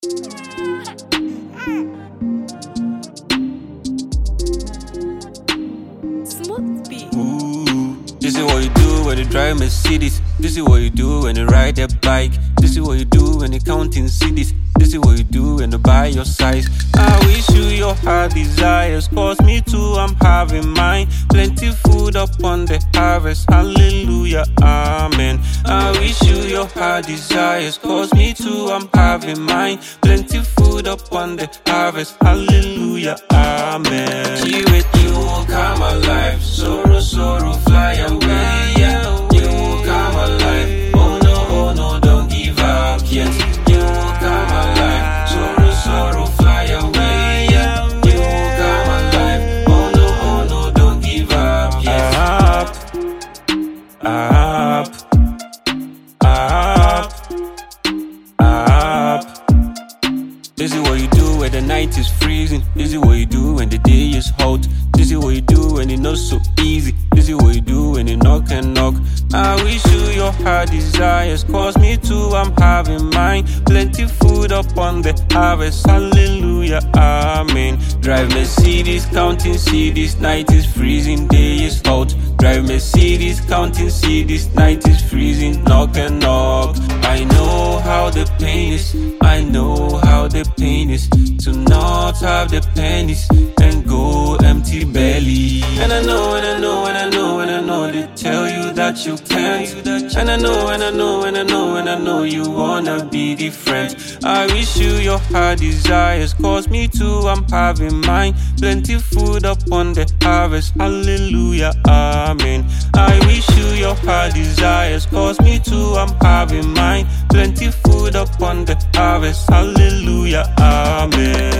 Smooth beat. Ooh, this is what you do when you drive Mercedes. This is what you do when you ride a bike. This is what you do when you counting cities. This is what you do when you buy your size. I wish you your heart desires, cause me too, I'm having mine. Plenty food upon the harvest, hallelujah, amen. I wish you your heart desires, cause me too, I'm having mine. Plenty food upon the harvest, hallelujah, amen. Be with you will come alive, sorrow, fly away, yeah. You will come alive, oh no, don't give up yet. You will come alive, sorrow, fly away, yeah. You will come alive, oh no, don't give up yet. Up. This is what you do when the night is freezing. This is what you do when the day is hot. This is what you do when it's not so easy. This is what you do when you knock and knock. I wish you your heart desires, cause me too, I'm having mine. Plenty food upon the harvest, hallelujah, amen. Drive Mercedes, counting cities, night is freezing, day is hot. Drive Mercedes, counting cities, night is freezing, knock and knock. I know how the pain is, I know how the pain is to not have the pennies and go empty belly. And I know they tell you that you can't. And I know you wanna be different. I wish you your heart desires, cause me too, I'm having mine. Plenty food upon the harvest, hallelujah, amen. I wish you your heart desires, cause me too, I'm having mine. Plenty food upon the harvest, hallelujah, amen.